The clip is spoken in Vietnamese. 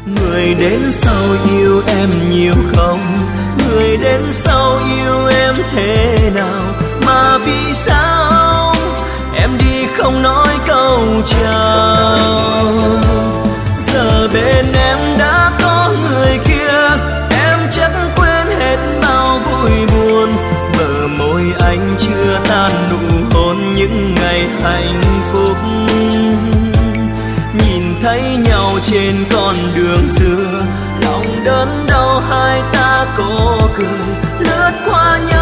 Người đến sau yêu em nhiều không? Người đến sau yêu em thế nào? Mà vì sao em đi không nói câu chào? Giờ bên em đã có người kia, em chắc quên hết bao vui buồn. Bờ môi anh chưa tan nụ hôn những ngày hạnh phúc. Nhìn thấy nhau trên con đường xưa, lòng đớn đau hai ta cố cười lướt qua nhau.